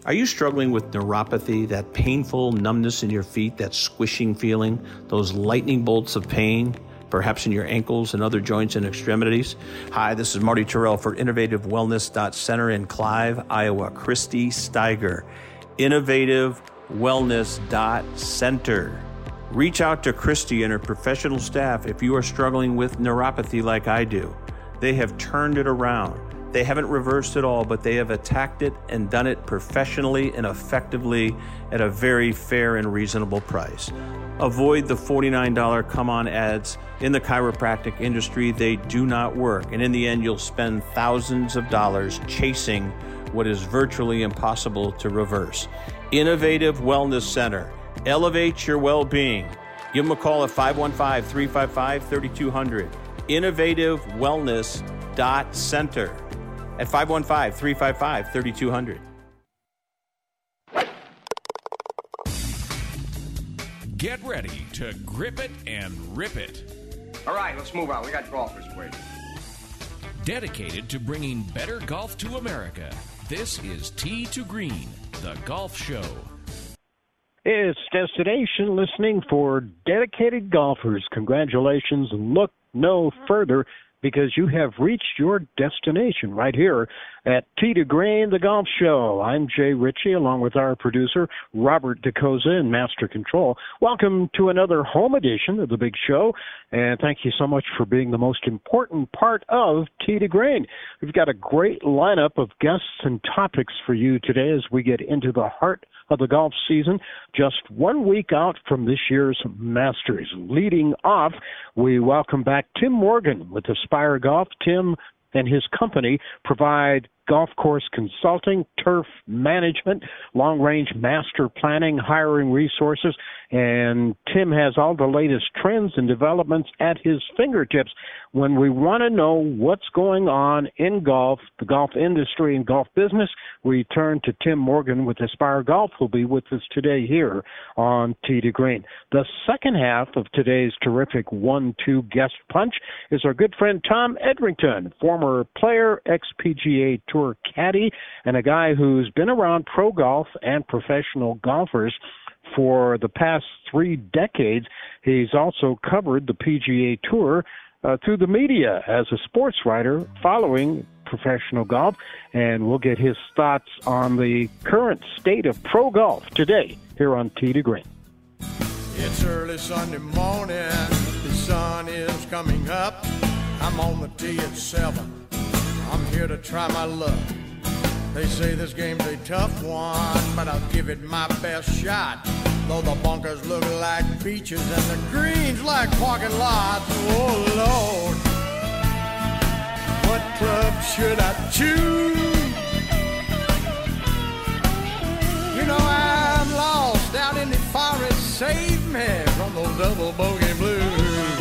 Are you struggling with neuropathy, that painful numbness in your feet, that squishing feeling, those lightning bolts of pain, perhaps in your ankles and other joints and extremities? Hi, this is Marty Terrell for InnovativeWellness.Center in Clive, Iowa. Christy Steiger, InnovativeWellness.Center. Reach out to Christy and her professional staff if you are struggling with neuropathy like I do. They have turned it around. They haven't reversed it all, but they have attacked it and done it professionally and effectively at a very fair and reasonable price. Avoid the $49 come-on ads in the chiropractic industry. They do not work. And in the end, you'll spend thousands of dollars chasing what is virtually impossible to reverse. Innovative Wellness Center. Elevate your well-being. Give them a call at 515-355-3200. InnovativeWellness.Center. At 515-355-3200. Get ready to grip it and rip it. All right, let's move on. We got golfers waiting. Dedicated to bringing better golf to America, this is Tee to Green, the golf show. It's Destination listening for dedicated golfers. Congratulations, and look no further, because you have reached your destination right here at Tee to Green, the golf show. I'm Jay Ritchie, along with our producer, Robert DeCosa, in Master Control. Welcome to another home edition of the big show, and thank you so much for being the most important part of Tee to Green. We've got a great lineup of guests and topics for you today as we get into the heart of the golf season, just 1 week out from this year's Masters. Leading off, we welcome back Tim Morgan with Aspire Golf. Tim and his company provide golf course consulting, turf management, long-range master planning, hiring resources, and Tim has all the latest trends and developments at his fingertips. When we want to know what's going on in golf, the golf industry and golf business, we turn to Tim Morgan with Aspire Golf, who'll be with us today here on Tee to Green. The second half of today's terrific 1-2 guest punch is our good friend Tom Edrington, former player, ex-PGA Tour caddy, and a guy who's been around pro golf and professional golfers for the past 3 decades. He's also covered the PGA Tour through the media as a sports writer following professional golf, and we'll get his thoughts on the current state of pro golf today here on Tee to Green. It's early Sunday morning, the sun is coming up. I'm on the tee at 7. I'm here to try my luck. They say this game's a tough one, but I'll give it my best shot. Though the bunkers look like beaches and the greens like parking lots. Oh, Lord, what club should I choose? You know I'm lost out in the forest. Save me from those double bogey blues.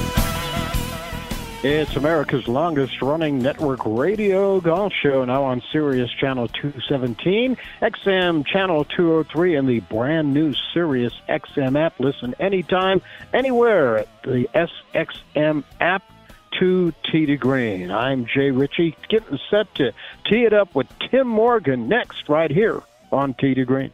It's America's longest-running network radio golf show, now on Sirius Channel 217, XM Channel 203, and the brand-new Sirius XM app. Listen anytime, anywhere at the SXM app to Tee to Green. I'm Jay Ritchie, getting set to tee it up with Tim Morgan next right here on Tee to Green.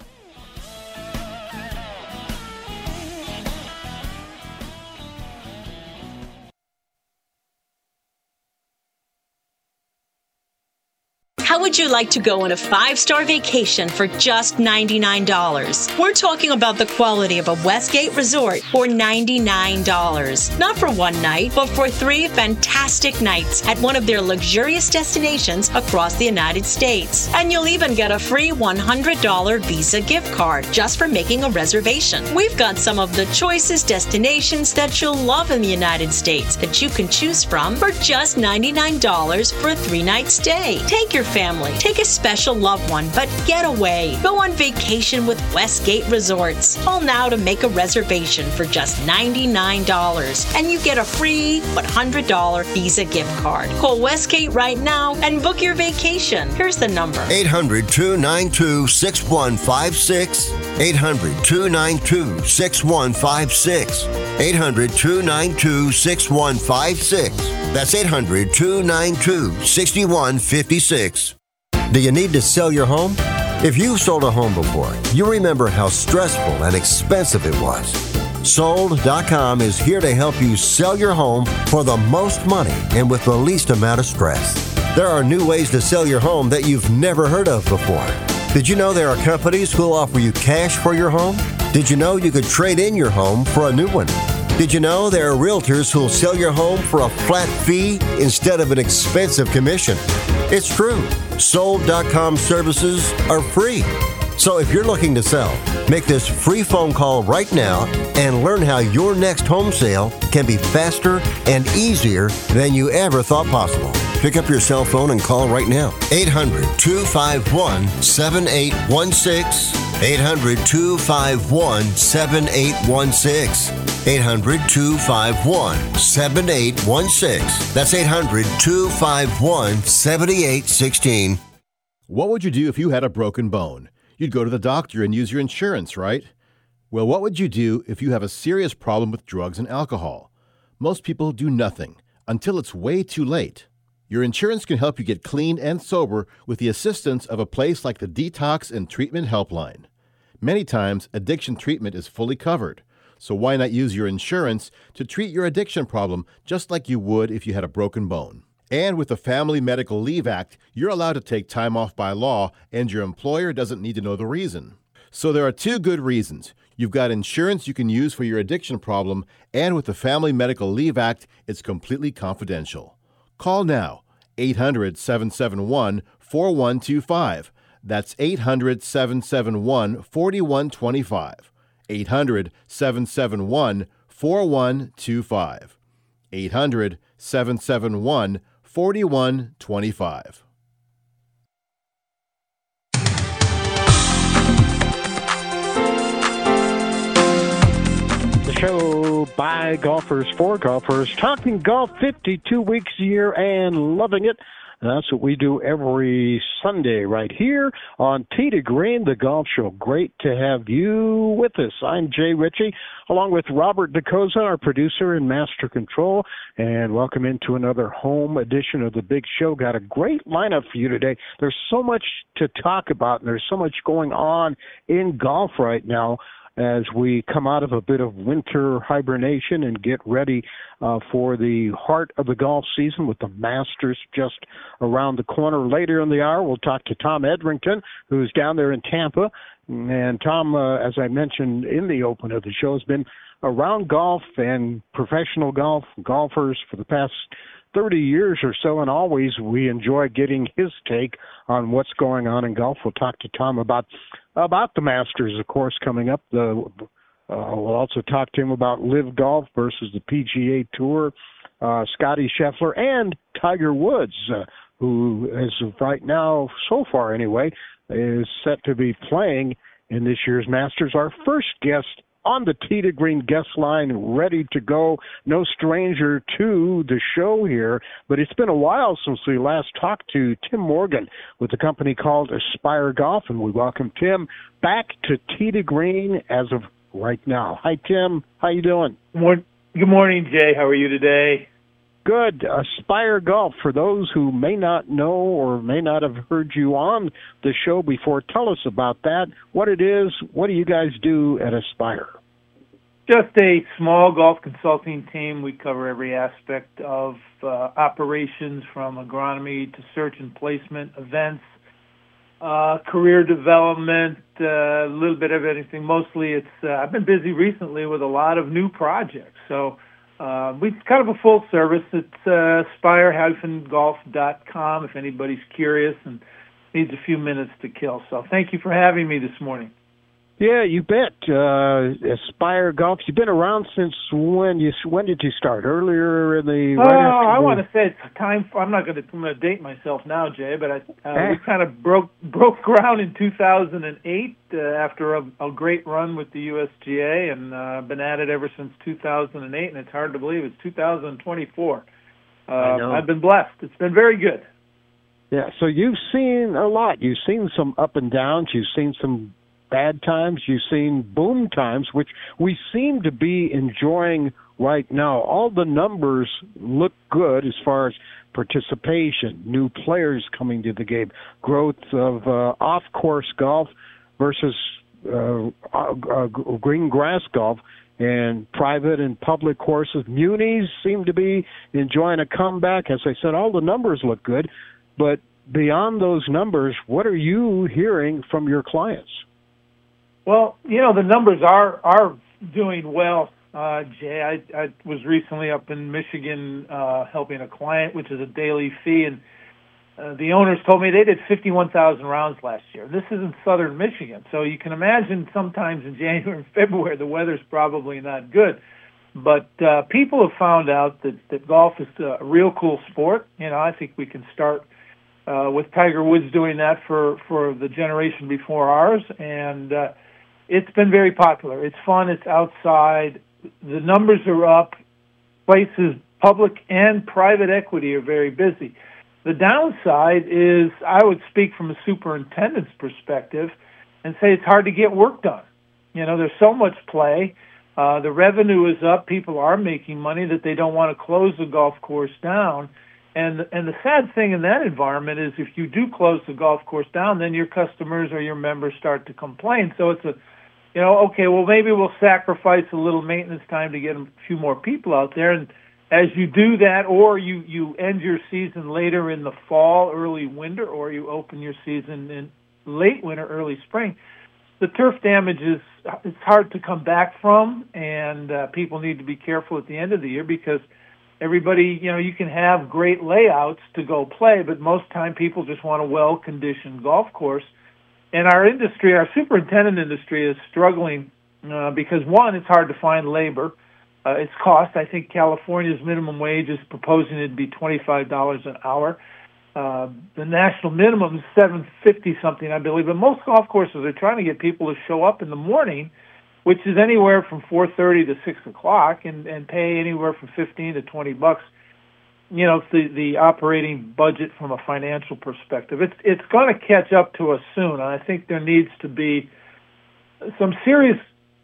How would you like to go on a 5-star vacation for just $99? We're talking about the quality of a Westgate resort for $99. Not for one night, but for 3 fantastic nights at one of their luxurious destinations across the United States. And you'll even get a free $100 Visa gift card just for making a reservation. We've got some of the choicest destinations that you'll love in the United States that you can choose from for just $99 for a 3-night stay. Take your family, take a special loved one, but get away. Go on vacation with Westgate Resorts. Call now to make a reservation for just $99, and you get a free $100 Visa gift card. Call Westgate right now and book your vacation. Here's the number: 800-292-6156. 800-292-6156. 800-292-6156. That's 800-292-6156. Do you need to sell your home? If you've sold a home before, you remember how stressful and expensive it was. Sold.com is here to help you sell your home for the most money and with the least amount of stress. There are new ways to sell your home that you've never heard of before. Did you know there are companies who'll offer you cash for your home? Did you know you could trade in your home for a new one? Did you know there are realtors who'll sell your home for a flat fee instead of an expensive commission? It's true. Sold.com services are free. So if you're looking to sell, make this free phone call right now and learn how your next home sale can be faster and easier than you ever thought possible. Pick up your cell phone and call right now. 800-251-7816. 800-251-7816. 800-251-7816. That's 800-251-7816. What would you do if you had a broken bone? You'd go to the doctor and use your insurance, right? Well, what would you do if you have a serious problem with drugs and alcohol? Most people do nothing until it's way too late. Your insurance can help you get clean and sober with the assistance of a place like the Detox and Treatment Helpline. Many times, addiction treatment is fully covered. So why not use your insurance to treat your addiction problem just like you would if you had a broken bone? And with the Family Medical Leave Act, you're allowed to take time off by law, and your employer doesn't need to know the reason. So there are two good reasons. You've got insurance you can use for your addiction problem, and with the Family Medical Leave Act, it's completely confidential. Call now, 800-771-4125. That's 800-771-4125. 800-771-4125. 800-771-4125. The show by golfers for golfers, talking golf 52 weeks a year and loving it. That's what we do every Sunday right here on Tee to Green, the Golf Show. Great to have you with us. I'm Jay Ritchie, along with Robert DeCosa, our producer and master control, and welcome into another home edition of the Big Show. Got a great lineup for you today. There's so much to talk about, and there's so much going on in golf right now as we come out of a bit of winter hibernation and get ready for the heart of the golf season with the Masters just around the corner. Later in the hour, we'll talk to Tom Edrington, who's down there in Tampa. And Tom, as I mentioned in the open of the show, has been around golf and professional golfers for the past 30 years or so, and always we enjoy getting his take on what's going on in golf. We'll talk to Tom about the Masters, of course, coming up. We'll also talk to him about LIV Golf versus the PGA Tour, Scotty Scheffler, and Tiger Woods, who, as of right now, so far anyway, is set to be playing in this year's Masters. Our first guest on the Tee to Green guest line, ready to go. No stranger to the show here, but it's been a while since we last talked to Tim Morgan with a company called Aspire Golf, and we welcome Tim back to Tee to Green as of right now. Hi, Tim. How you doing? Good morning, Jay. How are you today? Good. Aspire Golf, for those who may not know or may not have heard you on the show before, tell us about that, what it is, what do you guys do at Aspire? Just a small golf consulting team. We cover every aspect of operations, from agronomy to search and placement, events, career development, a little bit of anything. Mostly it's, I've been busy recently with a lot of new projects. So we've kind of a full service. It's aspire-golf.com if anybody's curious and needs a few minutes to kill. So thank you for having me this morning. Yeah, you bet. Aspire Golf. You've been around since when? When did you start? Earlier in the? I want to say it's time. I'm going to date myself now, Jay, but we kind of broke ground in 2008 after a great run with the USGA, and been at it ever since 2008. And it's hard to believe it's 2024. I know. I've been blessed. It's been very good. Yeah. So you've seen a lot. You've seen some up and downs. You've seen some bad times, you've seen boom times, which we seem to be enjoying right now. All the numbers look good as far as participation, new players coming to the game, growth of off-course golf versus green grass golf, and private and public courses. Munis seem to be enjoying a comeback. As I said, all the numbers look good, but beyond those numbers, what are you hearing from your clients? Well, the numbers are doing well, Jay. I was recently up in Michigan helping a client, which is a daily fee, and the owners told me they did 51,000 rounds last year. This is in southern Michigan, so you can imagine sometimes in January and February the weather's probably not good. But people have found out that golf is a real cool sport. I think we can start with Tiger Woods doing that for the generation before ours, and it's been very popular. It's fun. It's outside. The numbers are up. Places, public and private equity, are very busy. The downside is, I would speak from a superintendent's perspective and say it's hard to get work done. There's so much play. The revenue is up. People are making money that they don't want to close the golf course down. And the sad thing in that environment is if you do close the golf course down, then your customers or your members start to complain. So it's okay, well, maybe we'll sacrifice a little maintenance time to get a few more people out there. And as you do that, or you end your season later in the fall, early winter, or you open your season in late winter, early spring, the turf damage it's hard to come back from, and people need to be careful at the end of the year because everybody, you can have great layouts to go play, but most time people just want a well-conditioned golf course. And our industry, our superintendent industry, is struggling because, one, it's hard to find labor. It's cost. I think California's minimum wage is proposing it to be $25 an hour. The national minimum is $7.50 something, I believe. But most golf courses are trying to get people to show up in the morning, which is anywhere from 4:30 to 6 o'clock, and pay anywhere from $15 to $20. It's the operating budget from a financial perspective. It's going to catch up to us soon, and I think there needs to be some serious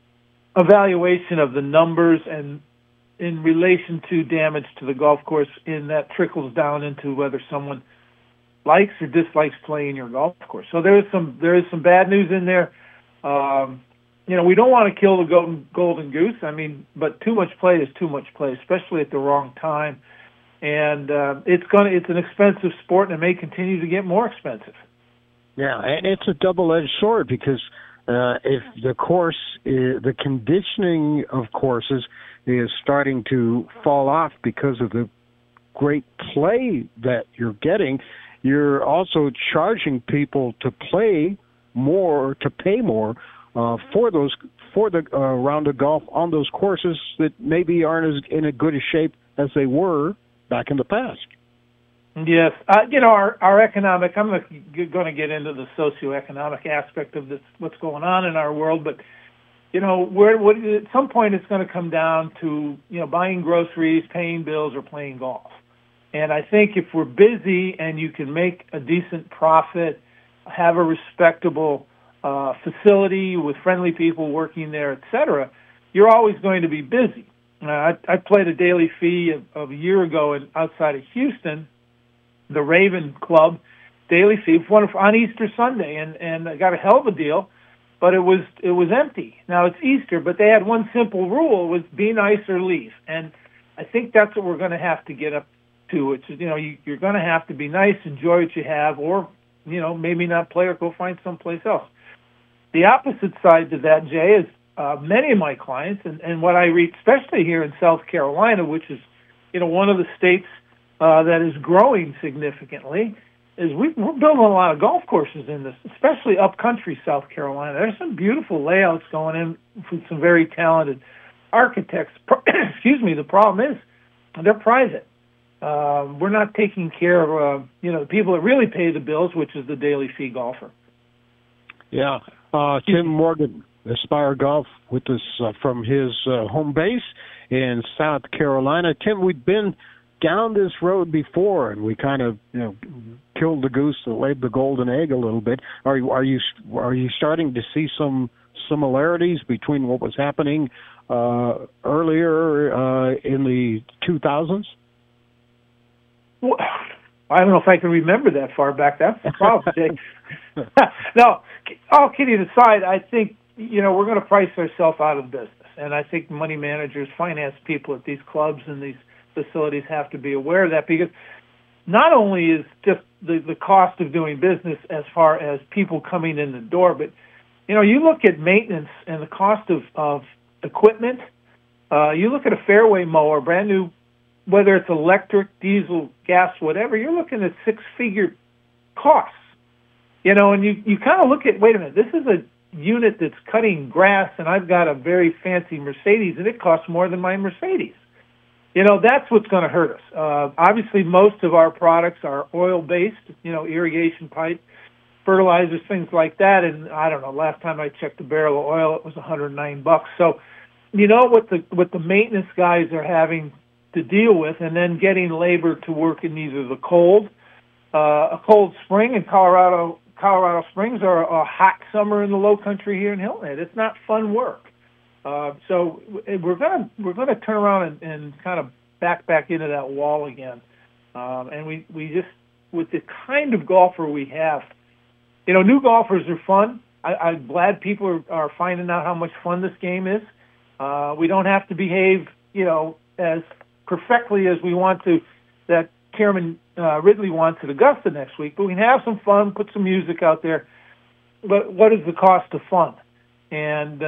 evaluation of the numbers and in relation to damage to the golf course, in that trickles down into whether someone likes or dislikes playing your golf course. So there is some bad news in there. We don't want to kill the golden goose. But too much play is too much play, especially at the wrong time. And it's an expensive sport, and it may continue to get more expensive. Yeah, and it's a double-edged sword because if the course, the conditioning of courses is starting to fall off because of the great play that you're getting, you're also charging people to play more, to pay more for the round of golf on those courses that maybe aren't as in a good a shape as they were back in the past. Yes. Our economic, I'm going to get into the socioeconomic aspect of this, what's going on in our world, but, at some point it's going to come down to, buying groceries, paying bills, or playing golf. And I think if we're busy and you can make a decent profit, have a respectable facility with friendly people working there, et cetera, you're always going to be busy. I played a daily fee of a year ago outside of Houston, the Raven Club daily fee on Easter Sunday, and I got a hell of a deal, but it was empty. Now it's Easter, but they had one simple rule: was be nice or leave. And I think that's what we're going to have to get up to. It's you're going to have to be nice, enjoy what you have, or maybe not play or go find someplace else. The opposite side to that, Jay, is many of my clients, and what I read, especially here in South Carolina, which is one of the states that is growing significantly, is we're building a lot of golf courses in this, especially upcountry South Carolina. There's some beautiful layouts going in with some very talented architects. Excuse me. The problem is they're private. We're not taking care of the people that really pay the bills, which is the daily fee golfer. Yeah. Tim Morgan, Aspire Golf, with us from his home base in South Carolina. Tim, we've been down this road before, and we kind of killed the goose that laid the golden egg a little bit. Are you starting to see some similarities between what was happening earlier in the 2000s? Well, I don't know if I can remember that far back. That's the problem, Jay. No, all kidding aside, I think, we're going to price ourselves out of the business. And I think money managers, finance people at these clubs and these facilities have to be aware of that, because not only is just the cost of doing business as far as people coming in the door, but, you look at maintenance and the cost of equipment. You look at a fairway mower, brand new, whether it's electric, diesel, gas, whatever, you're looking at six-figure costs. And you kind of look at, wait a minute, this is a unit that's cutting grass, and I've got a very fancy Mercedes, and it costs more than my Mercedes. That's what's going to hurt us. Obviously, most of our products are oil-based, irrigation pipe, fertilizers, things like that. And I don't know, last time I checked a barrel of oil, it was $109. So, what the maintenance guys are having to deal with, and then getting labor to work in either the cold, a cold spring in Colorado Springs, or a hot summer in the Low Country here in Hilton Head. It's not fun work. So we're gonna turn around and kind of back into that wall again. And we just, with the kind of golfer we have, new golfers are fun. I'm glad people are finding out how much fun this game is. We don't have to behave, as perfectly as we want to, that Chairman Ridley wants at Augusta next week, but we can have some fun, put some music out there. But what is the cost of fun? And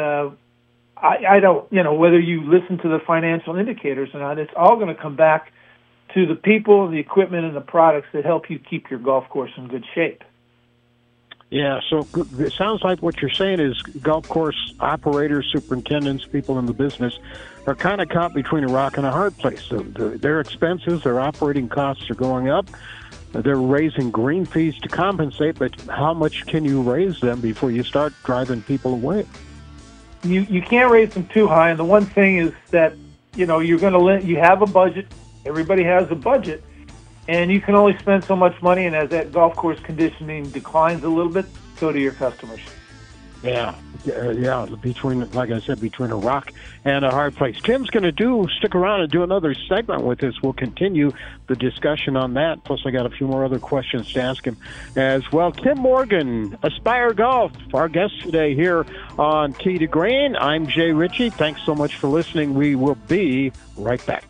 I don't, whether you listen to the financial indicators or not, it's all going to come back to the people, the equipment, and the products that help you keep your golf course in good shape. Yeah, so it sounds like what you're saying is golf course operators, superintendents, people in the business are kind of caught between a rock and a hard place. So their expenses, their operating costs are going up. They're raising green fees to compensate, but how much can you raise them before you start driving people away? You can't raise them too high, and the one thing is that, you're going to you have a budget. Everybody has a budget. And you can only spend so much money, and as that golf course conditioning declines a little bit, so do your customers. Yeah, between a rock and a hard place. Tim's going to stick around and do another segment with us. We'll continue the discussion on that. Plus, I got a few more other questions to ask him as well. Tim Morgan, Aspire Golf, our guest today here on Tee to Green. I'm Jay Ritchie. Thanks so much for listening. We will be right back.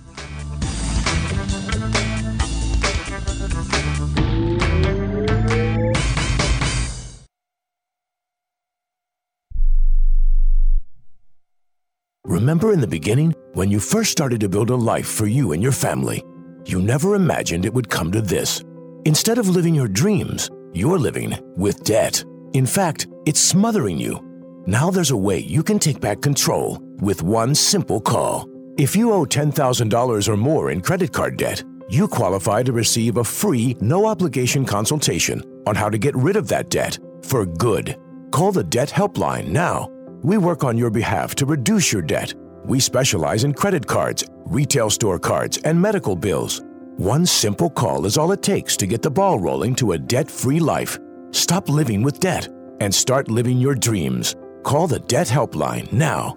Remember in the beginning, when you first started to build a life for you and your family, you never imagined it would come to this. Instead of living your dreams, you're living with debt. In fact, it's smothering you. Now there's a way you can take back control with one simple call. If you owe $10,000 or more in credit card debt, you qualify to receive a free, no-obligation consultation on how to get rid of that debt for good. Call the Debt Helpline now. We work on your behalf to reduce your debt. We specialize in credit cards, retail store cards, and medical bills. One simple call is all it takes to get the ball rolling to a debt-free life. Stop living with debt and start living your dreams. Call the Debt Helpline now.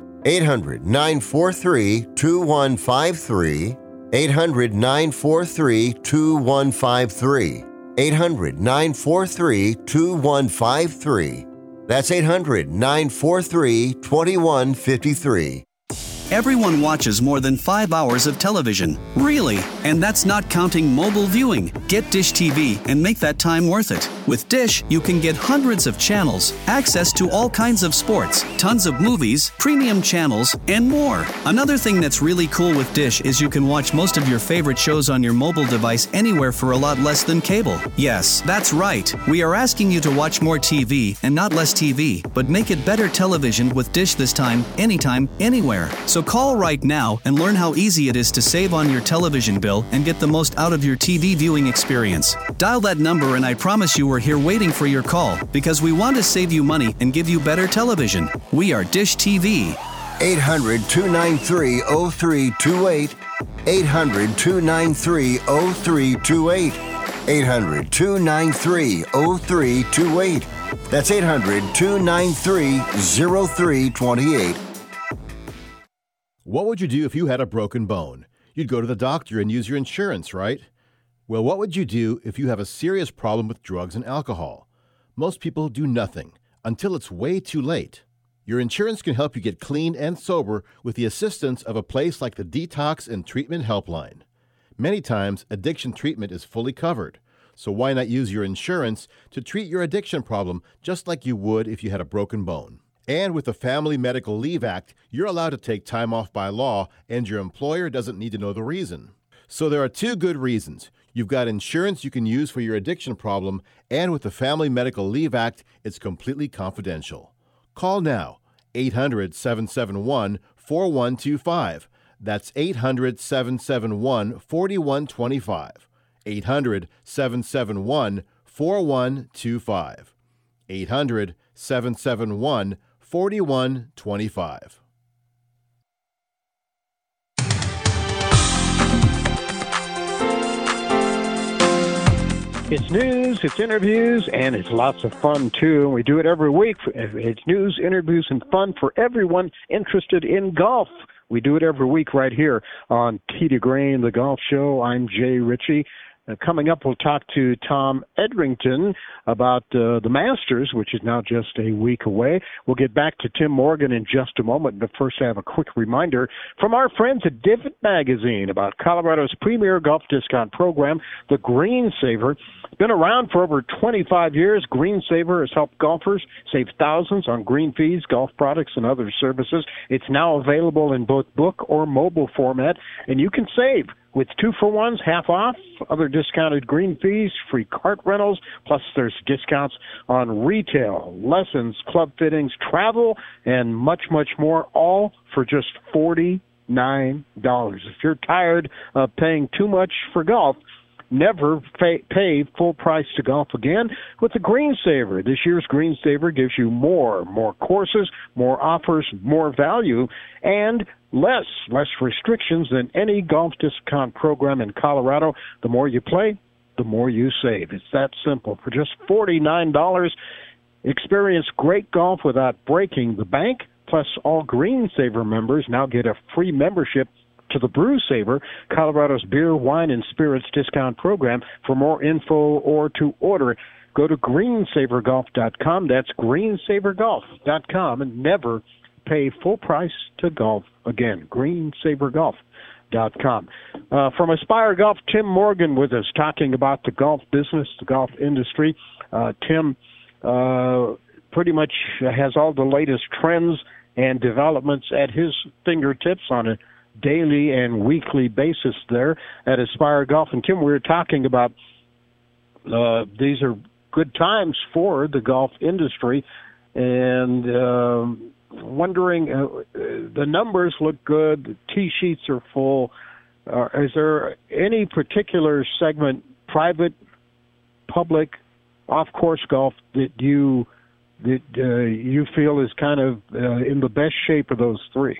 800-943-2153. 800-943-2153. 800-943-2153. That's 800-943-2153. Everyone watches more than 5 hours of television. Really? And that's not counting mobile viewing. Get Dish TV and make that time worth it. With Dish, you can get hundreds of channels, access to all kinds of sports, tons of movies, premium channels, and more. Another thing that's really cool with Dish is you can watch most of your favorite shows on your mobile device anywhere for a lot less than cable. Yes, that's right. We are asking you to watch more TV and not less TV, but make it better television with Dish this time, anytime, anywhere. So call right now and learn how easy it is to save on your television bill and get the most out of your TV viewing experience. Dial that number and I promise you we're here waiting for your call because we want to save you money and give you better television. We are Dish TV. 800-293-0328. 800-293-0328. 800-293-0328. That's 800-293-0328. What would you do if you had a broken bone? You'd go to the doctor and use your insurance, right? Well, what would you do if you have a serious problem with drugs and alcohol? Most people do nothing until it's way too late. Your insurance can help you get clean and sober with the assistance of a place like the Detox and Treatment Helpline. Many times, addiction treatment is fully covered, so why not use your insurance to treat your addiction problem just like you would if you had a broken bone? And with the Family Medical Leave Act, you're allowed to take time off by law, and your employer doesn't need to know the reason. So there are two good reasons. You've got insurance you can use for your addiction problem, and with the Family Medical Leave Act, it's completely confidential. Call now, 800-771-4125. That's 800-771-4125. 800-771-4125. 800-771-4125. It's news, it's interviews, and it's lots of fun, too. We do it every week. It's news, interviews, and fun for everyone interested in golf. We do it every week right here on Tee to Green, the Golf Show. I'm Jay Ritchie. Coming up, we'll talk to Tom Edrington about the Masters, which is now just a week away. We'll get back to Tim Morgan in just a moment, but first I have a quick reminder from our friends at Divot Magazine about Colorado's premier golf discount program, the Green Saver. It's been around for over 25 years. Green Saver has helped golfers save thousands on green fees, golf products, and other services. It's now available in both book or mobile format, and you can save with 2-for-1s, half off, other discounted green fees, free cart rentals, plus there's discounts on retail, lessons, club fittings, travel, and much, much more, all for just $49. If you're tired of paying too much for golf, never pay full price to golf again with the Green Saver. This year's Green Saver gives you more courses, more offers, more value, and less restrictions than any golf discount program in Colorado. The more you play, the more you save. It's that simple. For just $49, experience great golf without breaking the bank. Plus, all Green Saver members now get a free membership to the Brew Saver, Colorado's beer, wine, and spirits discount program. For more info or to order, go to greensavergolf.com. That's greensavergolf.com, and never pay full price to golf again. greensavergolf.com. From Aspire Golf, Tim Morgan with us talking about the golf business, the golf industry. Tim pretty much has all the latest trends and developments at his fingertips on a daily and weekly basis there at Aspire Golf. And Tim, we were talking about these are good times for the golf industry, and wondering, the numbers look good, the tee sheets are full. Is there any particular segment, private, public, off-course golf, that you feel is kind of in the best shape of those three?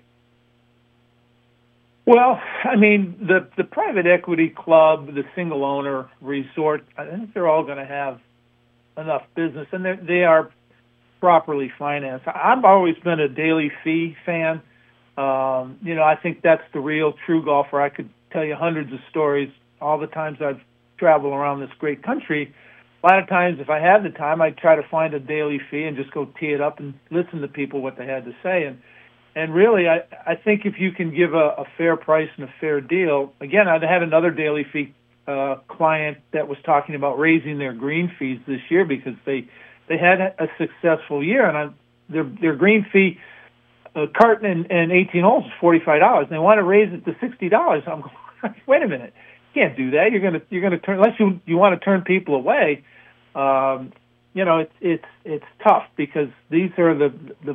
Well, I mean, the private equity club, the single owner resort, I think they're all going to have enough business, and they are properly financed. I've always been a daily fee fan. I think that's the real true golfer. I could tell you hundreds of stories all the times I've traveled around this great country. A lot of times, if I had the time, I'd try to find a daily fee and just go tee it up and listen to people what they had to say. And really, I think if you can give a fair price and a fair deal, again, I had another daily fee client that was talking about raising their green fees this year because they had a successful year, and their green fee cart and 18 holes is $45, and they want to raise it to $60. I'm going, wait a minute, you can't do that. You're going to turn, unless you want to turn people away. It's tough because these are the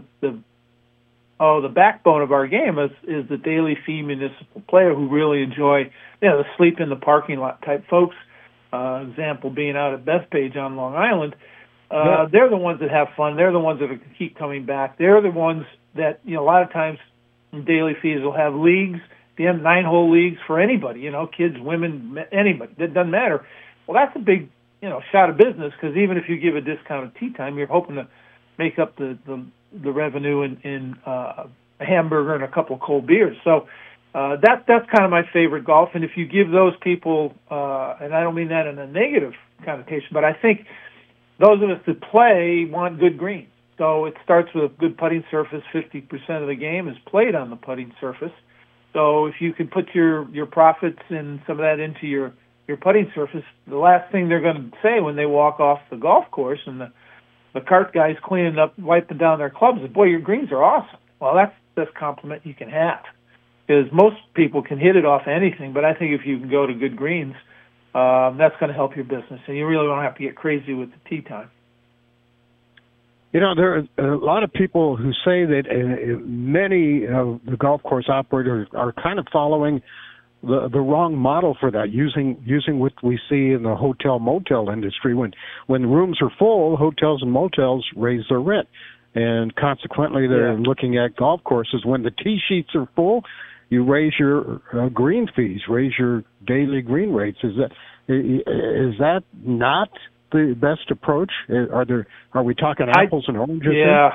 backbone of our game is the daily fee municipal player who really enjoy, the sleep in the parking lot type folks. Example being out at Bethpage on Long Island. They're the ones that have fun. They're the ones that keep coming back. They're the ones that, a lot of times daily fees will have leagues, 9-hole leagues for anybody, kids, women, anybody. It doesn't matter. Well, that's a big, shot of business, because even if you give a discounted tee time, you're hoping to make up the revenue in a hamburger and a couple of cold beers. So that's kind of my favorite golf. And if you give those people, and I don't mean that in a negative connotation, but I think those of us that play want good greens. So it starts with a good putting surface. 50% of the game is played on the putting surface. So if you can put your profits and some of that into your putting surface, the last thing they're going to say when they walk off the golf course and the cart guy's cleaning up, wiping down their clubs is, "Boy, your greens are awesome." Well, that's the best compliment you can have, because most people can hit it off anything, but I think if you can go to good greens, that's going to help your business, and you really don't have to get crazy with the tee time. There are a lot of people who say that many of the golf course operators are kind of following the wrong model for that, using what we see in the hotel-motel industry. When rooms are full, hotels and motels raise their rent, and consequently they're looking at golf courses. When the tee sheets are full, you raise your green fees, raise your daily green rates. Is that not the best approach? Are we talking apples and oranges? Yeah,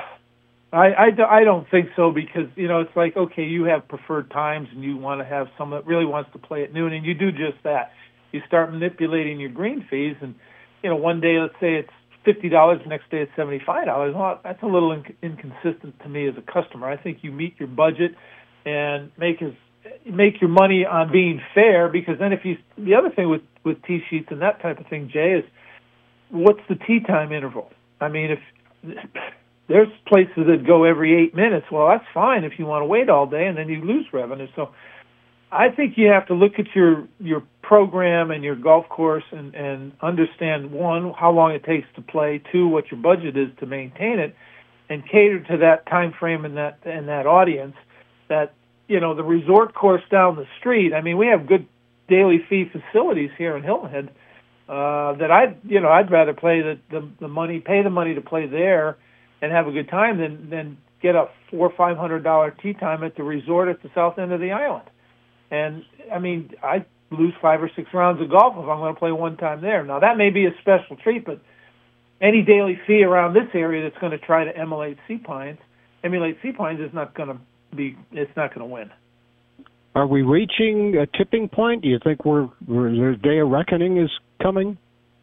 I don't think so, because it's like, okay, you have preferred times and you want to have someone that really wants to play at noon, and you do just that. You start manipulating your green fees, and one day, let's say it's $50, the next day it's $75. Well, that's a little inconsistent to me as a customer. I think you meet your budget and make your money on being fair, because then the other thing with tee sheets and that type of thing, Jay, is what's the tee time interval? I mean, if there's places that go every 8 minutes, well, that's fine if you want to wait all day, and then you lose revenue. So I think you have to look at your program and your golf course and understand, one, how long it takes to play, two, what your budget is to maintain it, and cater to that time frame and that audience. That the resort course down the street, I mean, we have good daily fee facilities here in Hilton Head that I'd rather play the money, pay the money to play there and have a good time than get a $400 or $500 tee time at the resort at the south end of the island. And I mean, I lose 5 or 6 rounds of golf if I'm going to play one time there. Now that may be a special treat, but any daily fee around this area that's going to try to emulate Sea Pines is not going to win. Are we reaching a tipping point? Do you think the day of reckoning is coming?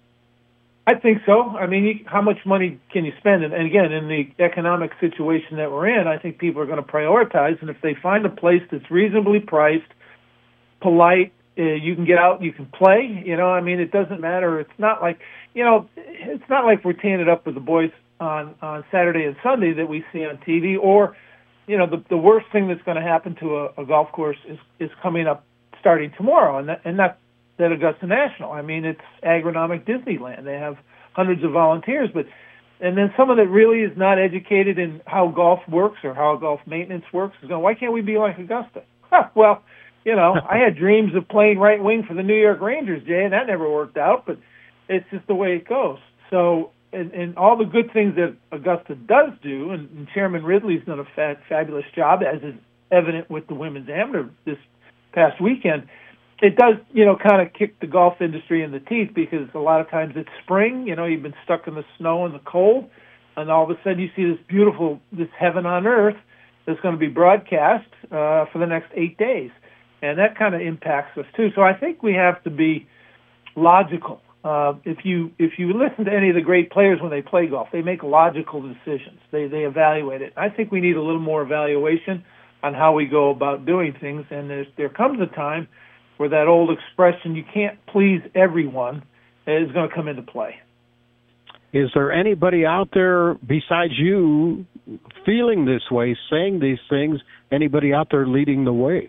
I think so. I mean, how much money can you spend? And again, in the economic situation that we're in, I think people are going to prioritize. And if they find a place that's reasonably priced, polite, you can get out, you can play. I mean, it doesn't matter. It's not like, it's not like we're teeing it up with the boys on Saturday and Sunday that we see on TV, or the worst thing that's going to happen to a golf course is coming up starting tomorrow, and that's at Augusta National. I mean, it's agronomic Disneyland. They have hundreds of volunteers, and then someone that really is not educated in how golf works or how golf maintenance works is going, why can't we be like Augusta? Well, I had dreams of playing right wing for the New York Rangers, Jay, and that never worked out, but it's just the way it goes. So, and all the good things that Augusta does do, and Chairman Ridley's done a fabulous job, as is evident with the women's amateur this past weekend, it does, kind of kick the golf industry in the teeth, because a lot of times it's spring, you've been stuck in the snow and the cold, and all of a sudden you see this heaven on earth that's going to be broadcast for the next 8 days. And that kind of impacts us too. So I think we have to be logical. If you listen to any of the great players when they play golf, they make logical decisions. They evaluate it. I think we need a little more evaluation on how we go about doing things. And there comes a time where that old expression, you can't please everyone, is going to come into play. Is there anybody out there besides you feeling this way, saying these things, anybody out there leading the way?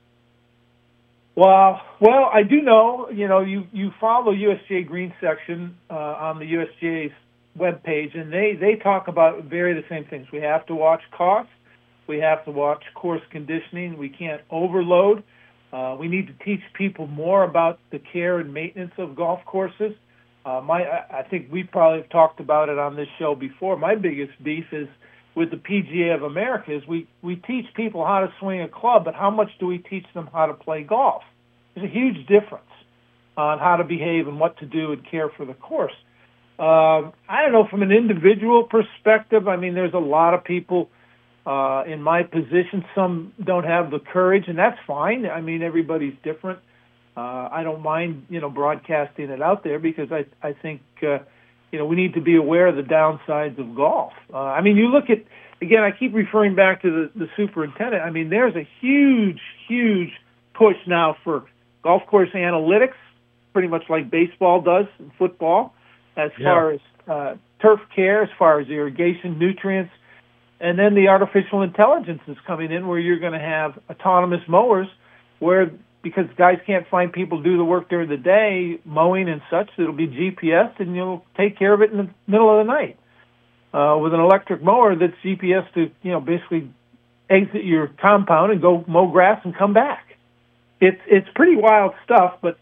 Well, I do know, you follow USGA Green Section on the USGA's webpage, and they talk about the same things. We have to watch costs. We have to watch course conditioning. We can't overload. We need to teach people more about the care and maintenance of golf courses. I think we probably have talked about it on this show before. My biggest beef is with the PGA of America is we teach people how to swing a club, but how much do we teach them how to play golf? There's a huge difference. on how to behave and what to do and care for the course. I don't know, from an individual perspective, I mean, there's a lot of people in my position. Some don't have the courage, and that's fine. I mean, everybody's different. I don't mind, broadcasting it out there because I think, we need to be aware of the downsides of golf. I mean, you look at, again, I keep referring back to the superintendent. I mean, there's a huge, huge push now for golf course analytics, pretty much like baseball does and football, as far as turf care, as far as irrigation, nutrients. And then the artificial intelligence is coming in where you're going to have autonomous mowers where, because guys can't find people to do the work during the day, mowing and such, it'll be GPS and you'll take care of it in the middle of the night. With an electric mower that's GPS to, basically exit your compound and go mow grass and come back. It's pretty wild stuff, but,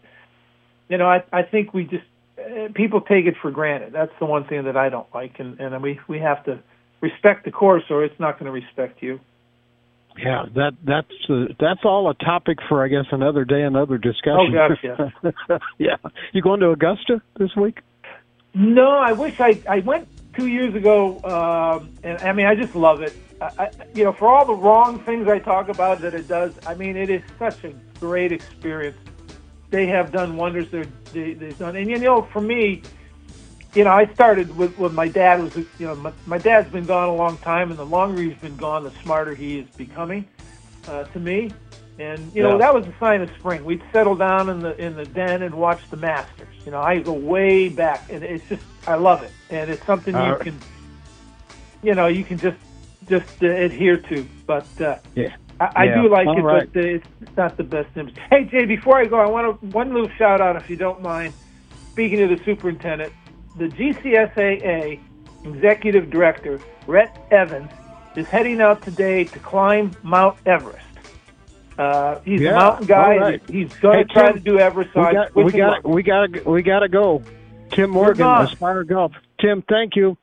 I think we just, people take it for granted. That's the one thing that I don't like, and we have to respect the course or it's not going to respect you. Yeah, that's all a topic for, I guess, another day, another discussion. Oh, gosh, yeah. Yeah. You going to Augusta this week? No, I wish I went 2 years ago, and I mean, I just love it. For all the wrong things I talk about that it does, I mean, it is such a great experience. They have done wonders. They've done, and for me, I started with my dad was, my dad's been gone a long time, and the longer he's been gone, the smarter he is becoming to me. And that was a sign of spring. We'd settle down in the den and watch the Masters. I go way back, and it's just, I love it, and it's something you can, you can just adhere to. But I do like it, but it's not the best image. Hey, Jay, before I go, I want one little shout out, if you don't mind. Speaking of the superintendent, the GCSAA Executive Director, Rhett Evans, is heading out today to climb Mount Everest. He's a mountain guy. Right. He's going to try to do Everest. We got to go. Tim Morgan, Aspire Golf. Tim, thank you.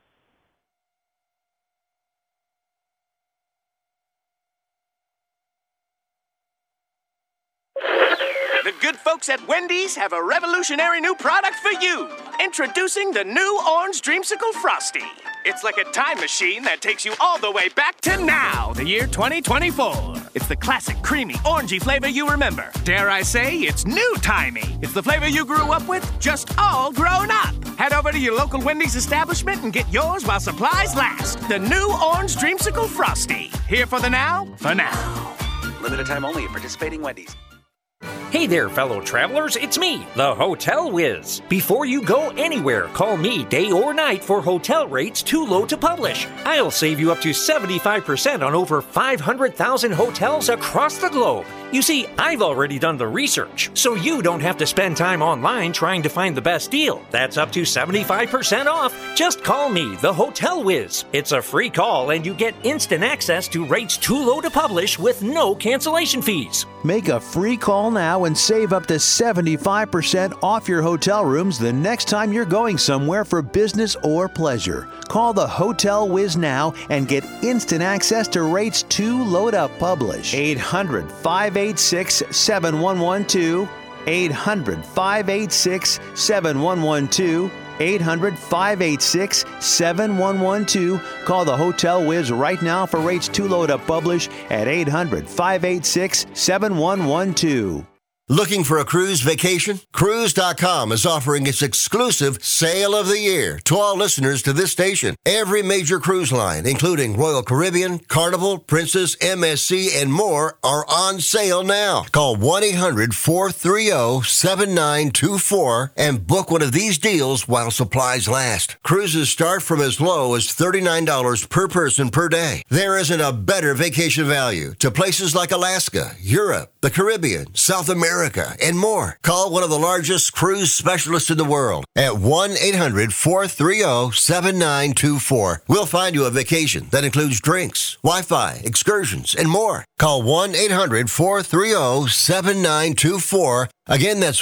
The good folks at Wendy's have a revolutionary new product for you. Introducing the new Orange Dreamsicle Frosty. It's like a time machine that takes you all the way back to now, the year 2024. It's the classic, creamy, orangey flavor you remember. Dare I say, it's new-timey. It's the flavor you grew up with, just all grown up. Head over to your local Wendy's establishment and get yours while supplies last. The new Orange Dreamsicle Frosty. Here for the now, for now. Limited time only at participating Wendy's. Hey there, fellow travelers, it's me, the Hotel Whiz. Before you go anywhere, call me day or night for hotel rates too low to publish. I'll save you up to 75% on over 500,000 hotels across the globe. You see, I've already done the research, so you don't have to spend time online trying to find the best deal. That's up to 75% off. Just call me, the Hotel Whiz. It's a free call, and you get instant access to rates too low to publish with no cancellation fees. Make a free call now and save up to 75% off your hotel rooms the next time you're going somewhere for business or pleasure. Call the Hotel Whiz now and get instant access to rates too low to publish. 800-586-7112. 800-586-7112. 800-586-7112. Call the Hotel Whiz right now for rates too low to publish at 800-586-7112. Looking for a cruise vacation? Cruise.com is offering its exclusive Sale of the Year to all listeners to this station. Every major cruise line, including Royal Caribbean, Carnival, Princess, MSC, and more, are on sale now. Call 1-800-430-7924 and book one of these deals while supplies last. Cruises start from as low as $39 per person per day. There isn't a better vacation value to places like Alaska, Europe, the Caribbean, South America, and more. Call one of the largest cruise specialists in the world at 1-800-430-7924. We'll find you a vacation that includes drinks, Wi-Fi, excursions, and more. Call 1-800-430-7924. Again, that's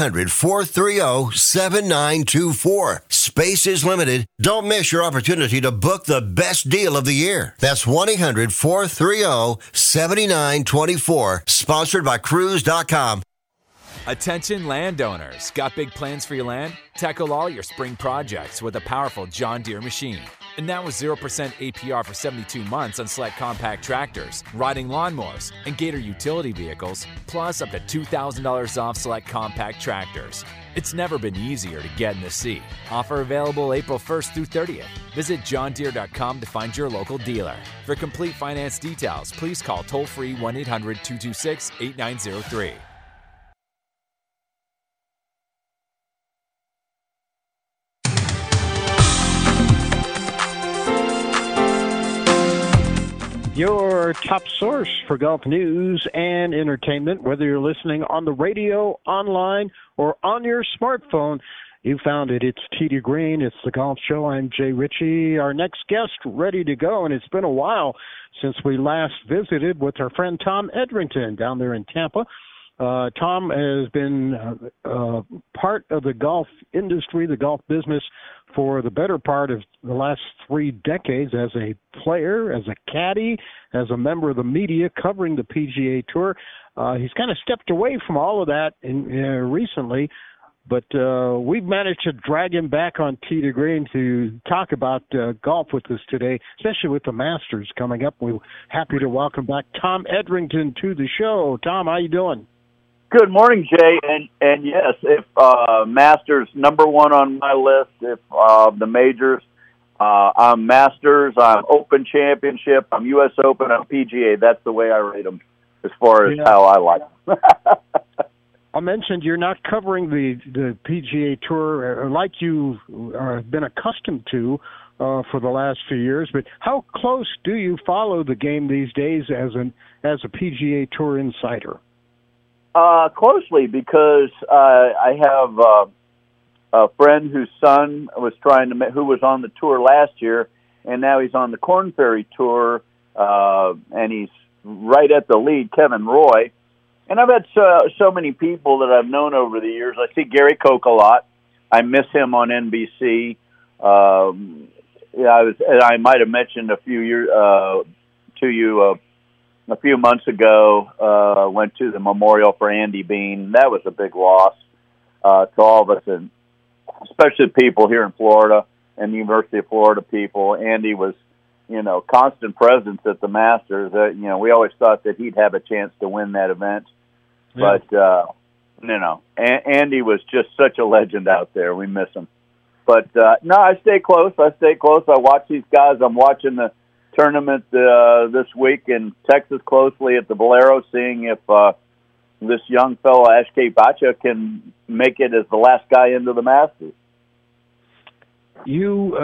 1-800-430-7924. Space is limited. Don't miss your opportunity to book the best deal of the year. That's 1-800-430-7924. Sponsored by Cruise.com. Attention landowners. Got big plans for your land? Tackle all your spring projects with a powerful John Deere machine. And now with 0% APR for 72 months on select compact tractors, riding lawnmowers, and Gator utility vehicles, plus up to $2,000 off select compact tractors. It's never been easier to get in the seat. Offer available April 1st through 30th. Visit johndeere.com to find your local dealer. For complete finance details, please call toll-free 1-800-226-8903. Your top source for golf news and entertainment, whether you're listening on the radio, online, or on your smartphone, you found it. It's Tee to Green. It's the Golf Show. I'm Jay Ritchie. Our next guest ready to go, and it's been a while since we last visited with our friend Tom Edrington down there in Tampa. Tom has been part of the golf industry, the golf business, for the better part of the last 3 decades as a player, as a caddy, as a member of the media covering the PGA Tour. He's kind of stepped away from all of that recently, but we've managed to drag him back on Tee to Green to talk about golf with us today, especially with the Masters coming up. We're happy to welcome back Tom Edrington to the show. Tom, how you doing? Good morning, Jay. And yes, if Masters number one on my list, if the majors, I'm Masters, I'm Open Championship, I'm U.S. Open, I'm PGA. That's the way I rate them as far as how I like them. I mentioned you're not covering the PGA Tour like you've been accustomed to for the last few years, but how close do you follow the game these days as a PGA Tour insider? Closely, because I have a friend whose son was who was on the tour last year, and now he's on the Korn Ferry Tour, and he's right at the lead, Kevin Roy. And I've had so many people that I've known over the years. I see Gary Koch a lot. I miss him on NBC. I might have mentioned a few years to you. A few months ago, went to the memorial for Andy Bean. That was a big loss to all of us, and especially people here in Florida and the University of Florida people. Andy was, constant presence at the Masters. We always thought that he'd have a chance to win that event. Yeah. But, Andy was just such a legend out there. We miss him. But, no, I stay close. I watch these guys. I'm watching the tournament this week in Texas closely at the Valero, seeing if this young fellow Ashke Bacha can make it as the last guy into the Masters. You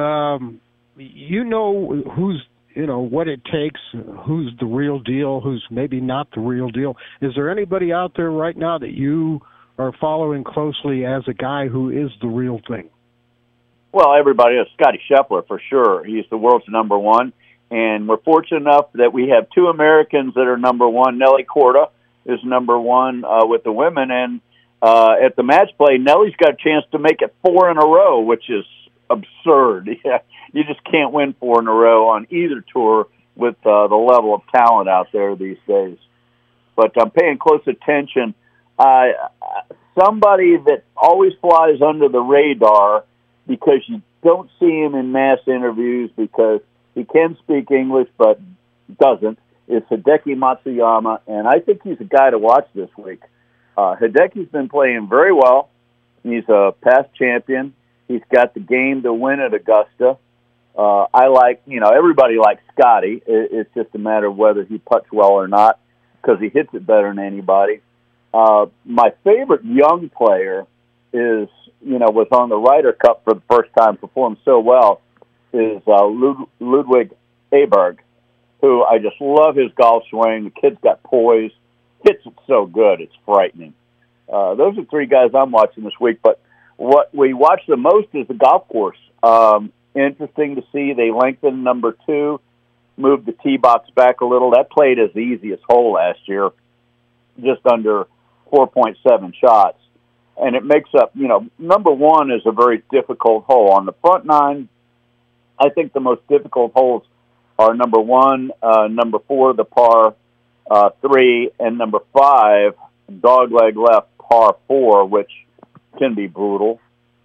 know who's what it takes, who's the real deal, who's maybe not the real deal. Is there anybody out there right now that you are following closely as a guy who is the real thing? Well, everybody is. Scotty Scheffler for sure. He's the world's number one. And we're fortunate enough that we have 2 Americans that are number one. Nelly Korda is number one with the women. And at the match play, Nelly's got a chance to make it 4 in a row, which is absurd. Yeah, you just can't win 4 in a row on either tour with the level of talent out there these days. But I'm paying close attention. Somebody that always flies under the radar because you don't see him in mass interviews because he can speak English, but doesn't, is Hideki Matsuyama, and I think he's a guy to watch this week. Hideki's been playing very well. He's a past champion. He's got the game to win at Augusta. Everybody likes Scotty. It's just a matter of whether he putts well or not because he hits it better than anybody. My favorite young player was on the Ryder Cup for the first time, performed so well, is Ludwig Aberg, who I just love his golf swing. The kid's got poise, hits it so good, it's frightening. Those are 3 guys I'm watching this week, but what we watch the most is the golf course. Interesting to see they lengthened number 2, moved the tee box back a little. That played as the easiest hole last year, just under 4.7 shots. And it makes up, number 1 is a very difficult hole. On the front 9, I think the most difficult holes are number 1, number 4, the par 3, and number 5, dogleg left par 4, which can be brutal.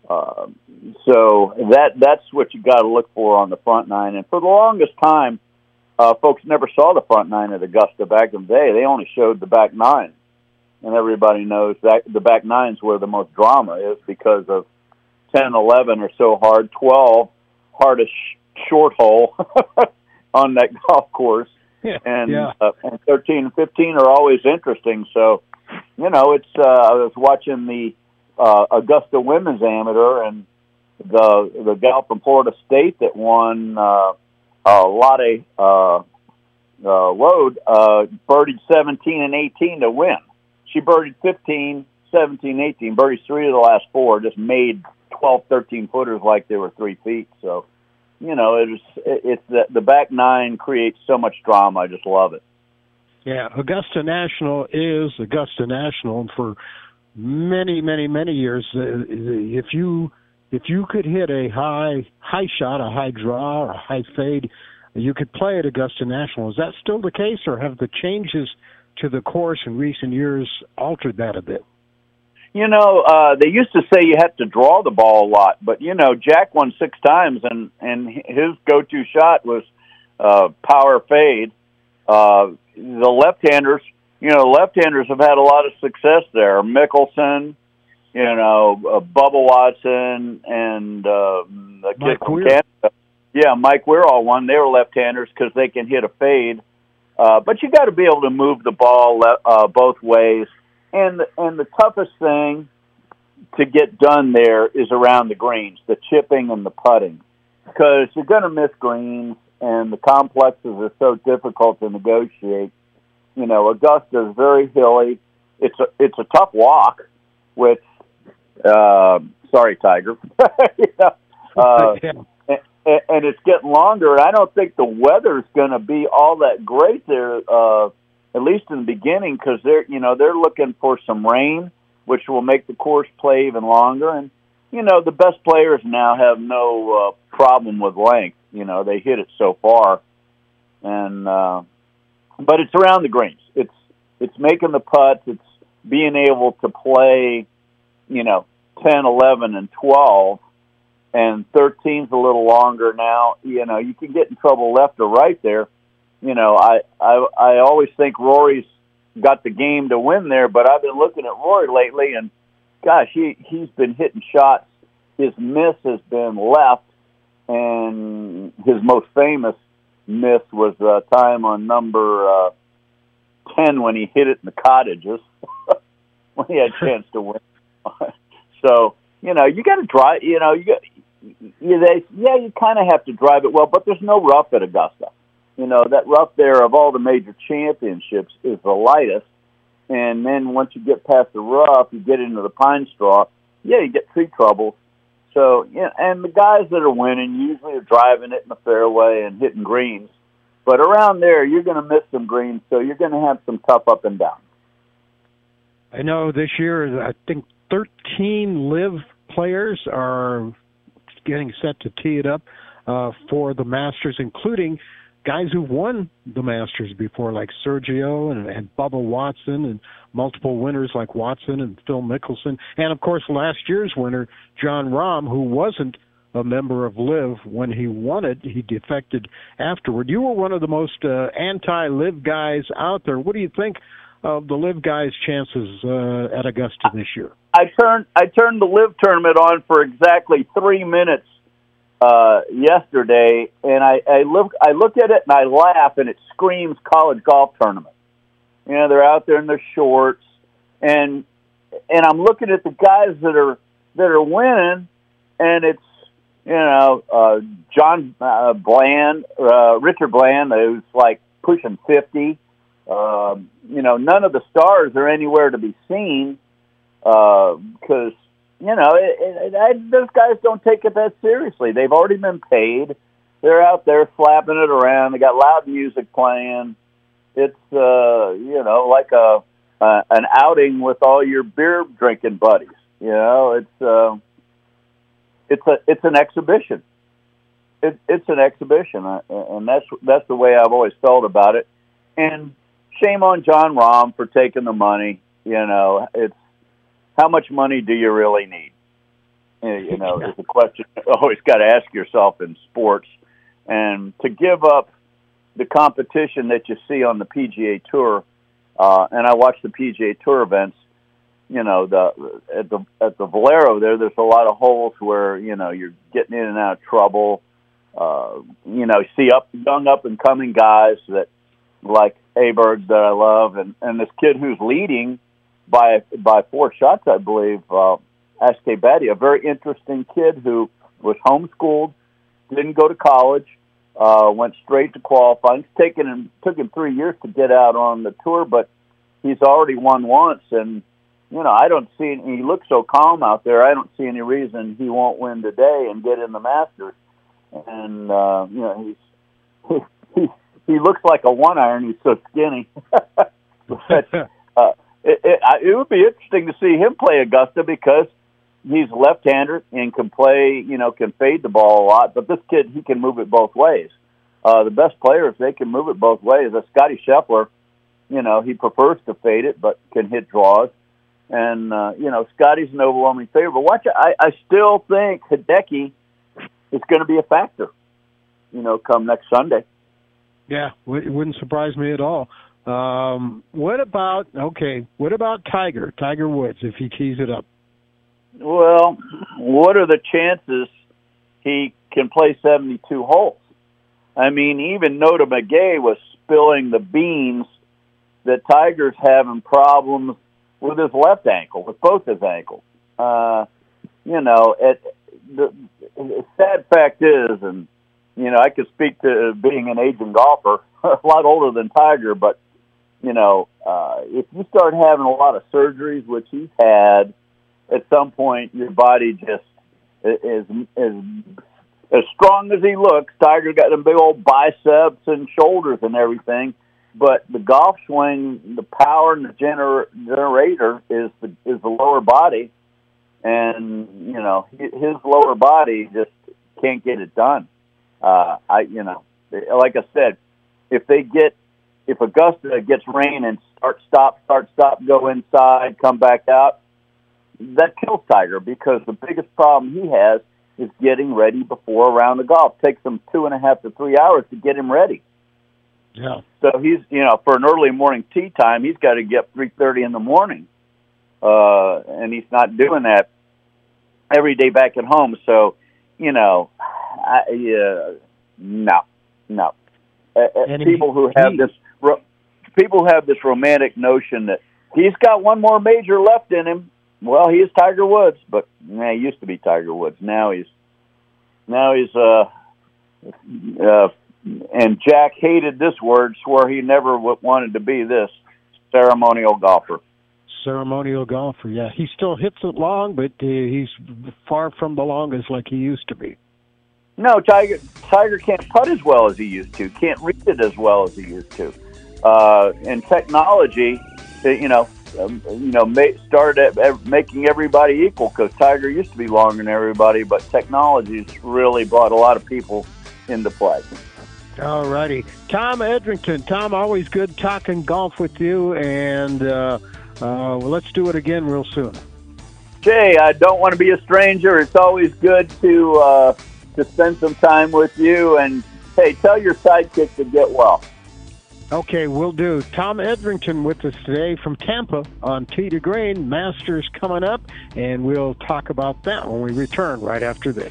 So that's what you got to look for on the front nine. And for the longest time, folks never saw the front nine at Augusta back in the day. They only showed the back nine. And everybody knows that the back nine's where the most drama is because of 10, 11 are so hard, 12 hardest short hole on that golf course. Yeah, and 13 and 15 are always interesting. So, it's I was watching the Augusta Women's Amateur, and the gal from Florida State that won Lotte Lode birdied 17 and 18 to win. She birdied 15, 17, 18, birdied 3 of the last 4, just made 12, 13 footers like they were 3 feet. So, it's the back nine creates so much drama. I just love it. Yeah, Augusta National is Augusta National, and for many, many, many years, if you could hit a high shot, a high draw, or a high fade, you could play at Augusta National. Is that still the case, or have the changes to the course in recent years altered that a bit? They used to say you had to draw the ball a lot, but Jack won 6 times, and his go-to shot was power fade. The left-handers have had a lot of success there. Mickelson, Bubba Watson, and the kid from Canada. Yeah, Mike Weir all won. They were left-handers because they can hit a fade. But you got to be able to move the ball both ways. And the toughest thing to get done there is around the greens, the chipping and the putting, because you're going to miss greens, and the complexes are so difficult to negotiate. Augusta is very hilly. It's a tough walk, which sorry, Tiger. And it's getting longer. And I don't think the weather's going to be all that great there. At least in the beginning, because they're looking for some rain, which will make the course play even longer. And the best players now have no problem with length. They hit it so far, and but it's around the greens. It's making the putts. It's being able to play, 10, 11, and 12, and 13's a little longer now. You can get in trouble left or right there. I always think Rory's got the game to win there, but I've been looking at Rory lately, and gosh, he's been hitting shots. His miss has been left, and his most famous miss was a time on number 10 when he hit it in the cottages when he had a chance to win. So, you got to drive. You kind of have to drive it well, but there's no rough at Augusta. That rough there of all the major championships is the lightest. And then once you get past the rough, you get into the pine straw. Yeah, you get tree trouble. So, and the guys that are winning usually are driving it in the fairway and hitting greens. But around there, you're going to miss some greens, so you're going to have some tough up and down. I know this year, I think 13 LIV players are getting set to tee it up for the Masters, including guys who've won the Masters before, like Sergio and Bubba Watson, and multiple winners like Watson and Phil Mickelson. And, of course, last year's winner, Jon Rahm, who wasn't a member of LIV when he won it. He defected afterward. You were one of the most anti-LIV guys out there. What do you think of the LIV guys' chances at Augusta this year? I turned the LIV tournament on for exactly 3 minutes yesterday, and I look at it and I laugh, and it screams college golf tournament. They're out there in their shorts, and I'm looking at the guys that are winning, and it's John Bland, Richard Bland, who's like pushing 50. None of the stars are anywhere to be seen because. Those guys don't take it that seriously. They've already been paid. They're out there flapping it around. They got loud music playing. It's like an outing with all your beer drinking buddies. It's an exhibition. It's an exhibition, and that's the way I've always felt about it. And shame on Jon Rahm for taking the money. it's how much money do you really need? Is a question you always got to ask yourself in sports. And to give up the competition that you see on the PGA Tour, and I watch the PGA Tour events, at the Valero there's a lot of holes where, you're getting in and out of trouble. See young up-and-coming guys that like Aberg that I love, and this kid who's leading by 4 shots, I believe, Aske Batty, a very interesting kid who was homeschooled, didn't go to college, went straight to qualifying. Took him 3 years to get out on the tour, but he's already won once, and I don't see. He looks so calm out there. I don't see any reason he won't win today and get in the Masters. And he looks like a 1-iron. He's so skinny. But, it would be interesting to see him play Augusta because he's left-hander and can play, can fade the ball a lot. But this kid, he can move it both ways. The best players, they can move it both ways. Scotty Scheffler, he prefers to fade it, but can hit draws. And, Scotty's an overwhelming favorite. But watch, I still think Hideki is going to be a factor, come next Sunday. Yeah, it wouldn't surprise me at all. What about Tiger Woods if he tees it up? Well, what are the chances he can play 72 holes? I mean, even Nota McGay was spilling the beans that Tiger's having problems with his left ankle, with both his ankles. The sad fact is, and, I could speak to being an aging golfer, a lot older than Tiger, but, if you start having a lot of surgeries, which he's had, at some point your body just is as strong as he looks. Tiger got them big old biceps and shoulders and everything, but the golf swing, the power and the generator is the lower body, and his lower body just can't get it done. Like I said, if Augusta gets rain and start, stop, go inside, come back out, that kills Tiger because the biggest problem he has is getting ready before a round of golf. It takes him 2.5 to 3 hours to get him ready. Yeah. So he's, for an early morning tee time, he's got to get 3:30 in the morning, and he's not doing that every day back at home. So, no. People have this romantic notion that he's got one more major left in him. Well, he is Tiger Woods, but he used to be Tiger Woods. Now he's and Jack hated this word, swore he never wanted to be this, ceremonial golfer. Ceremonial golfer, yeah. He still hits it long, but he's far from the longest like he used to be. No, Tiger can't putt as well as he used to, can't read it as well as he used to. And technology, started making everybody equal because Tiger used to be longer than everybody, but technology's really brought a lot of people into play. All righty. Tom Edrington. Tom, always good talking golf with you, and let's do it again real soon. Jay, I don't want to be a stranger. It's always good to spend some time with you, and, hey, tell your sidekick to get well. Okay, will do. Tom Edrington with us today from Tampa on Tee to Green. Masters coming up, and we'll talk about that when we return right after this.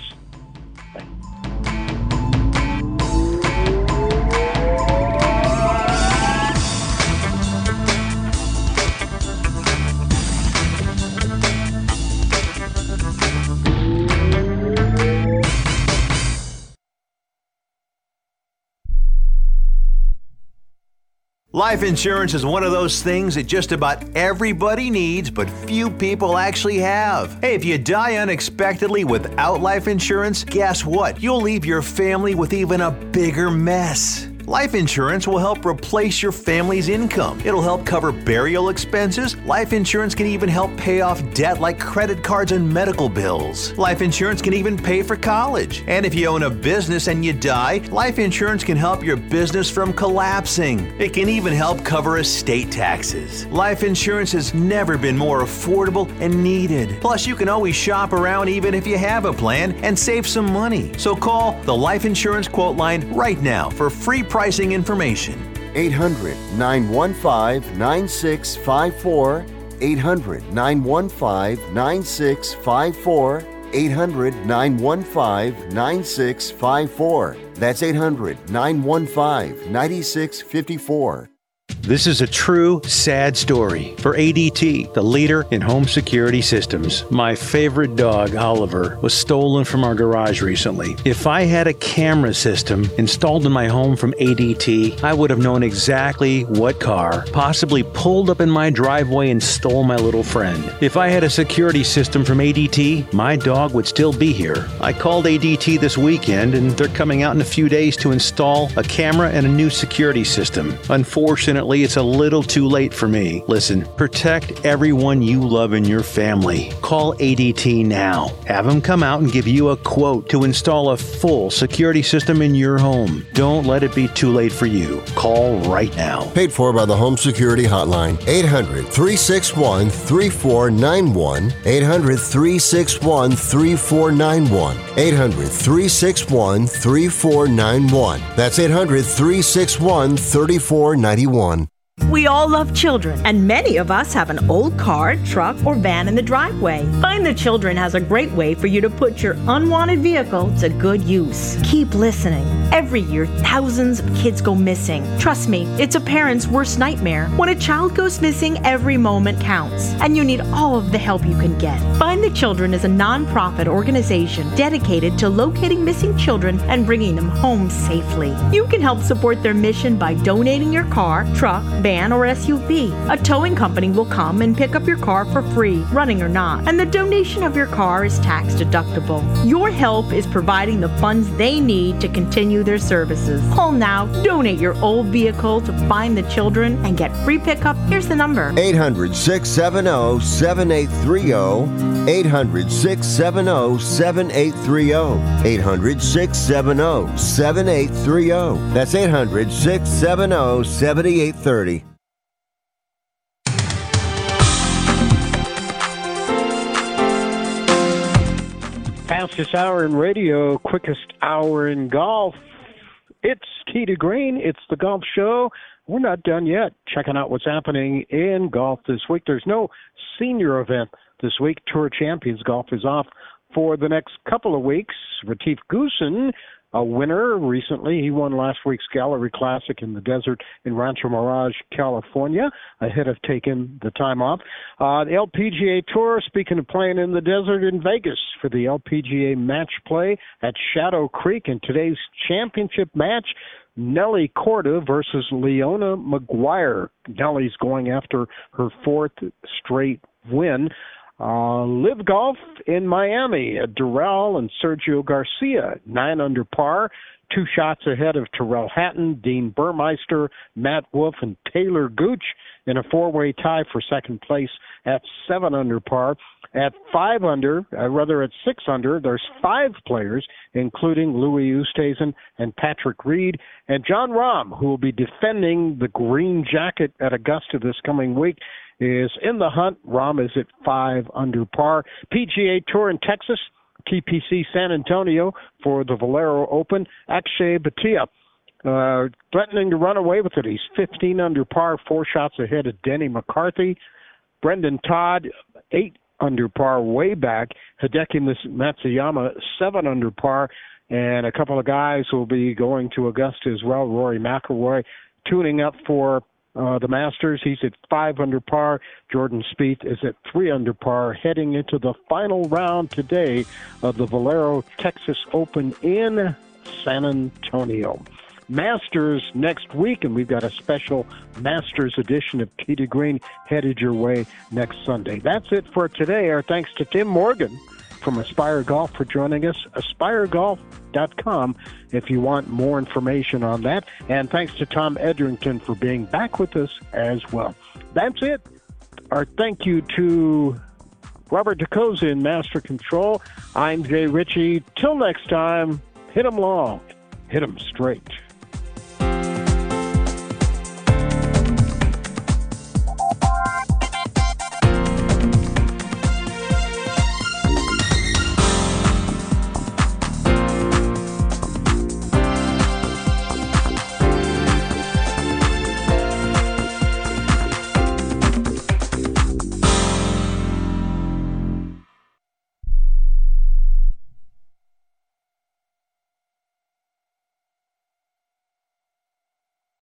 Life insurance is one of those things that just about everybody needs, but few people actually have. Hey, if you die unexpectedly without life insurance, guess what? You'll leave your family with even a bigger mess. Life insurance will help replace your family's income. It'll help cover burial expenses. Life insurance can even help pay off debt like credit cards and medical bills. Life insurance can even pay for college. And if you own a business and you die, life insurance can help your business from collapsing. It can even help cover estate taxes. Life insurance has never been more affordable and needed. Plus, you can always shop around even if you have a plan and save some money. So call the Life Insurance Quote Line right now for free pricing information. 800-915-9654. 800-915-9654. 800-915-9654. That's 800-915-9654. This is a true, sad story for ADT, the leader in home security systems. My favorite dog, Oliver, was stolen from our garage recently. If I had a camera system installed in my home from ADT, I would have known exactly what car possibly pulled up in my driveway and stole my little friend. If I had a security system from ADT, my dog would still be here. I called ADT this weekend, and they're coming out in a few days to install a camera and a new security system. Unfortunately, it's a little too late for me. Listen, protect everyone you love in your family. Call ADT now. Have them come out and give you a quote to install a full security system in your home. Don't let it be too late for you. Call right now. Paid for by the Home Security Hotline. 800-361-3491. 800-361-3491. 800-361-3491. That's 800-361-3491. We all love children, and many of us have an old car, truck, or van in the driveway. Find the Children has a great way for you to put your unwanted vehicle to good use. Keep listening. Every year, thousands of kids go missing. Trust me, it's a parent's worst nightmare. When a child goes missing, every moment counts, and you need all of the help you can get. Find the Children is a non-profit organization dedicated to locating missing children and bringing them home safely. You can help support their mission by donating your car, truck, van, or SUV. A towing company will come and pick up your car for free, running or not, and the donation of your car is tax deductible. Your help is providing the funds they need to continue their services. Call now, donate your old vehicle to Find the Children, and get free pickup. Here's the number: 800-670-7830. 800-670-7830. 800-670-7830. That's 800-670-7830. Fastest hour in radio, quickest hour in golf. It's Tee to Green. It's the Golf Show. We're not done yet checking out what's happening in golf this week. There's no senior event this week. Tour Champions Golf is off for the next couple of weeks. Retief Goosen, a winner recently. He won last week's Gallery Classic in the desert in Rancho Mirage, California, ahead of taking the time off. The LPGA Tour, speaking of playing in the desert, in Vegas for the LPGA match play at Shadow Creek. In today's championship match, Nelly Korda versus Leona Maguire. Nelly's going after her fourth straight win. Live Golf in Miami, Durrell and Sergio Garcia, 9 under par, 2 shots ahead of Tyrrell Hatton, Dean Burmeister, Matt Wolff, and Taylor Gooch in a 4-way tie for second place at 7 under par. At 6 under, there's 5 players, including Louis Oosthuizen and Patrick Reed, and John Rahm, who will be defending the green jacket at Augusta this coming week, is in the hunt. Rahm is at 5 under par. PGA Tour in Texas, TPC San Antonio for the Valero Open. Akshay Bhatia threatening to run away with it. He's 15 under par, 4 shots ahead of Denny McCarthy. Brendan Todd, 8 under par, way back. Hideki Matsuyama, 7 under par. And a couple of guys will be going to Augusta as well. Rory McIlroy tuning up for the Masters. He's at 5 under par. Jordan Spieth is at 3 under par, heading into the final round today of the Valero Texas Open in San Antonio. Masters next week, and we've got a special Masters edition of Tee to Green headed your way next Sunday. That's it for today. Our thanks to Tim Morgan from Aspire Golf for joining us. AspireGolf.com if you want more information on that. And thanks to Tom Edrington for being back with us as well. That's it. Our thank you to Robert DeCosa in Master Control. I'm Jay Ritchie. Till next time, hit 'em long, hit 'em straight.